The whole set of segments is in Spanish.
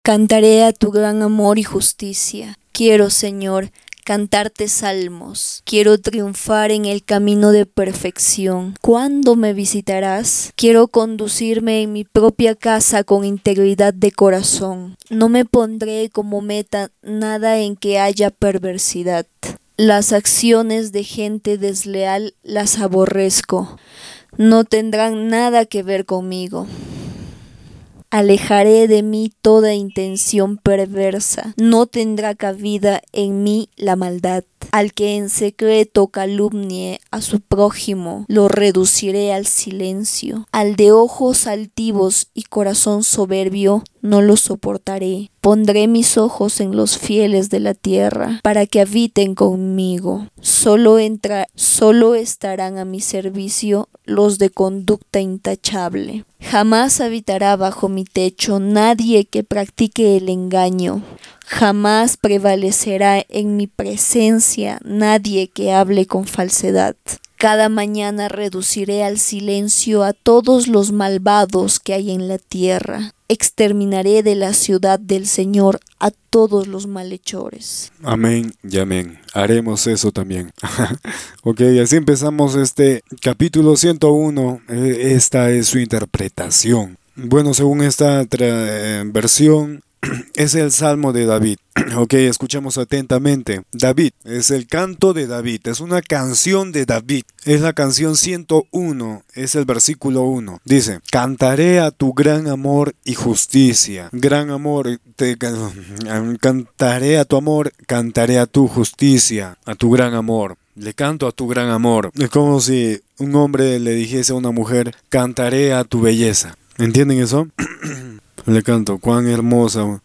Cantaré a tu gran amor y justicia. Quiero, Señor, cantarte salmos. Quiero triunfar en el camino de perfección. ¿Cuándo me visitarás? Quiero conducirme en mi propia casa con integridad de corazón. No me pondré como meta nada en que haya perversidad. Las acciones de gente desleal las aborrezco. No tendrán nada que ver conmigo. Alejaré de mí toda intención perversa. No tendrá cabida en mí la maldad. Al que en secreto calumnie a su prójimo, lo reduciré al silencio. Al de ojos altivos y corazón soberbio, no lo soportaré. Pondré mis ojos en los fieles de la tierra, para que habiten conmigo. Solo estarán a mi servicio los de conducta intachable. Jamás habitará bajo mi techo nadie que practique el engaño. Jamás prevalecerá en mi presencia nadie que hable con falsedad. Cada mañana reduciré al silencio a todos los malvados que hay en la tierra. Exterminaré de la ciudad del Señor a todos los malhechores. Amén y amén. Haremos eso también. Ok, así empezamos este capítulo 101. Esta es su interpretación. Bueno, según esta versión, es el Salmo de David. Ok, escuchemos atentamente. David, es el canto de David, es una canción de David. Es la canción 101, es el versículo 1. Dice, cantaré a tu gran amor y justicia. Gran amor, cantaré a tu amor, cantaré a tu justicia, a tu gran amor. Le canto a tu gran amor. Es como si un hombre le dijese a una mujer, cantaré a tu belleza. ¿Entienden eso? Le canto, cuán hermosa.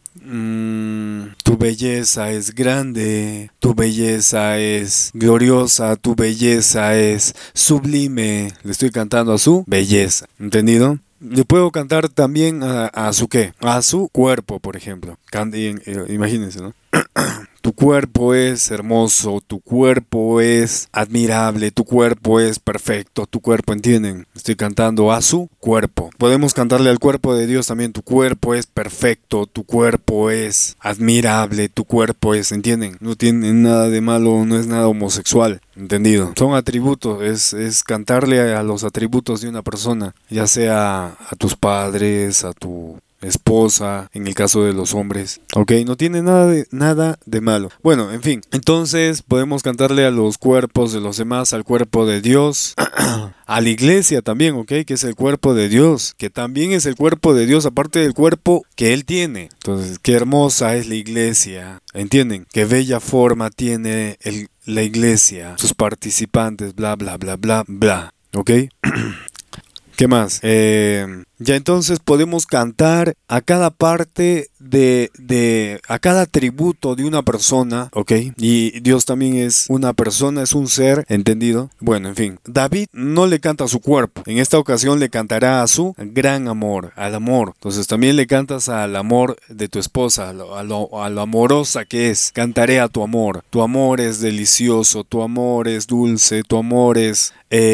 Tu belleza es grande, tu belleza es gloriosa, tu belleza es sublime. Le estoy cantando a su belleza. ¿Entendido? Le puedo cantar también a su ¿qué? A su cuerpo, por ejemplo. Imagínense, ¿no? Tu cuerpo es hermoso, tu cuerpo es admirable, tu cuerpo es perfecto, tu cuerpo, ¿entienden? Estoy cantando a su cuerpo. Podemos cantarle al cuerpo de Dios también, tu cuerpo es perfecto, tu cuerpo es admirable, tu cuerpo es, ¿entienden? No tiene nada de malo, no es nada homosexual, ¿entendido? Son atributos, es cantarle a los atributos de una persona, ya sea a tus padres, a tu esposa, en el caso de los hombres, ok, no tiene nada de malo. Bueno, en fin, entonces podemos cantarle a los cuerpos de los demás, al cuerpo de Dios, a la iglesia también, ok, que es el cuerpo de Dios, que también es el cuerpo de Dios, aparte del cuerpo que Él tiene. Entonces, qué hermosa es la iglesia, ¿entienden? Qué bella forma tiene la iglesia, sus participantes, bla, bla, bla, bla, bla, ok. ¿Qué más? Ya entonces podemos cantar a cada parte a cada atributo de una persona, ¿ok? Y Dios también es una persona, es un ser, ¿entendido? Bueno, en fin, David no le canta a su cuerpo. En esta ocasión le cantará a su gran amor, al amor. Entonces también le cantas al amor de tu esposa, a lo amorosa que es. Cantaré a tu amor. Tu amor es delicioso, tu amor es dulce, tu amor es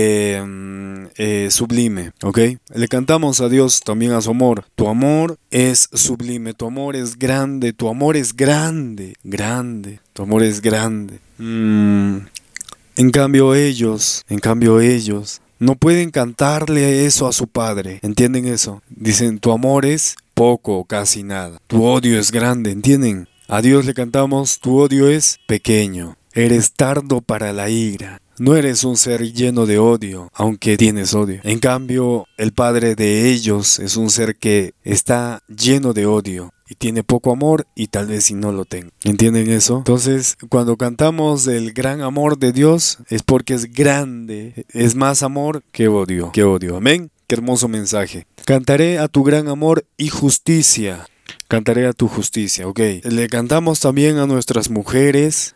sublime, ¿ok? Le cantamos a Dios también a su amor. Tu amor es sublime, tu amor es grande, tu amor es grande, tu amor es grande. En cambio ellos no pueden cantarle eso a su padre, ¿entienden eso? Dicen, tu amor es poco o casi nada, tu odio es grande, ¿entienden? A Dios le cantamos, tu odio es pequeño, eres tardo para la ira. No eres un ser lleno de odio, aunque tienes odio. En cambio, el padre de ellos es un ser que está lleno de odio y tiene poco amor y tal vez si no lo tenga. ¿Entienden eso? Entonces, cuando cantamos el gran amor de Dios es porque es grande, es más amor que odio. Amén. Qué hermoso mensaje. Cantaré a tu gran amor y justicia. Cantaré a tu justicia, ok. Le cantamos también a nuestras mujeres,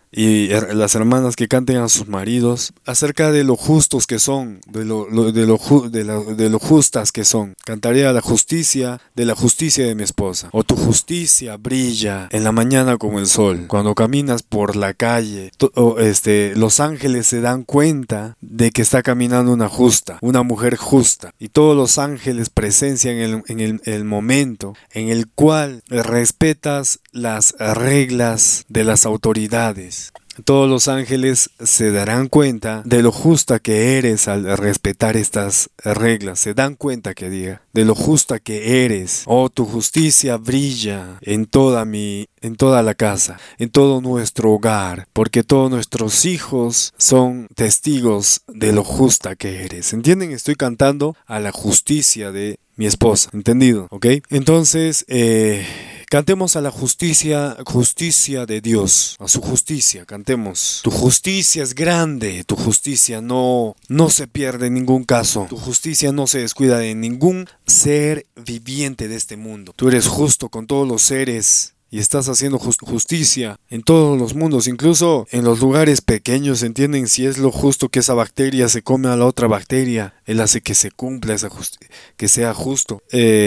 y las hermanas que canten a sus maridos acerca de lo justos que son, de lo justas que son. Cantaré a la justicia de mi esposa. O tu justicia brilla en la mañana como el sol. Cuando caminas por la calle, los ángeles se dan cuenta de que está caminando una mujer justa. Y todos los ángeles presencian el momento en el cual respetas las reglas de las autoridades. Todos los ángeles se darán cuenta de lo justa que eres al respetar estas reglas. Se dan cuenta de lo justa que eres. Oh, tu justicia brilla en toda la casa, en todo nuestro hogar, porque todos nuestros hijos son testigos de lo justa que eres. ¿Entienden? Estoy cantando a la justicia de mi esposa. ¿Entendido? ¿Ok? Entonces, cantemos a la justicia de Dios, a su justicia, cantemos. Tu justicia es grande, tu justicia no se pierde en ningún caso, tu justicia no se descuida de ningún ser viviente de este mundo. Tú eres justo con todos los seres y estás haciendo justicia en todos los mundos, incluso en los lugares pequeños. ¿Entienden? Si es lo justo que esa bacteria se come a la otra bacteria, Él hace que se cumpla que sea justo.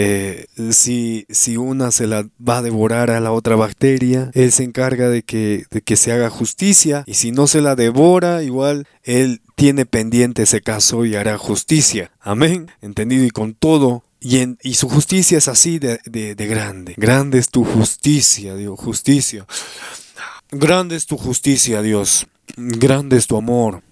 Si una se la va a devorar a la otra bacteria, Él se encarga de que se haga justicia, y si no se la devora, igual Él tiene pendiente ese caso y hará justicia. Amén. ¿Entendido? Y con todo. Y su justicia es así de grande. Grande es tu justicia, Dios. Justicia. Grande es tu justicia, Dios. Grande es tu amor.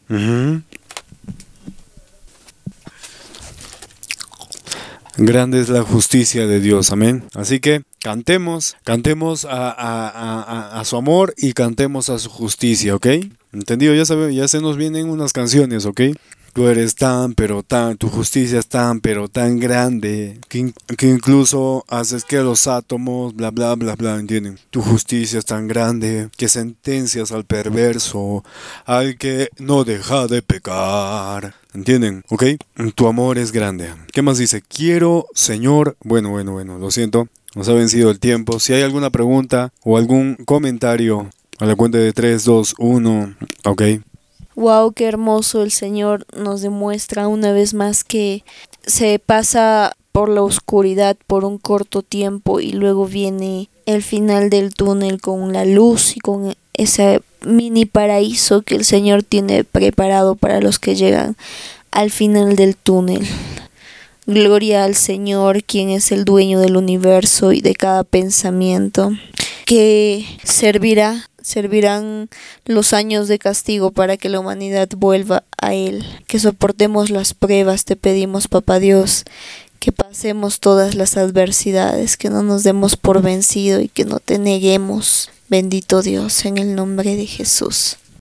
Grande es la justicia de Dios. Amén. Así que cantemos a su amor y cantemos a su justicia, ¿ok? ¿Entendido? Ya se nos vienen unas canciones, ¿ok? Tú eres tu justicia es tan grande, que incluso haces que los átomos, bla, bla, bla, bla, ¿entienden? Tu justicia es tan grande que sentencias al perverso, al que no deja de pecar. ¿Entienden? ¿Ok? Tu amor es grande. ¿Qué más dice? Quiero, Señor... Bueno, lo siento, nos ha vencido el tiempo. Si hay alguna pregunta o algún comentario, a la cuenta de 3, 2, 1, ¿ok? Wow, qué hermoso. El Señor nos demuestra una vez más que se pasa por la oscuridad por un corto tiempo y luego viene el final del túnel con la luz y con ese mini paraíso que el Señor tiene preparado para los que llegan al final del túnel. Gloria al Señor, quien es el dueño del universo y de cada pensamiento, que servirán los años de castigo para que la humanidad vuelva a Él. Que soportemos las pruebas, te pedimos, Papá Dios, que pasemos todas las adversidades, que no nos demos por vencido y que no te neguemos. Bendito Dios, en el nombre de Jesús.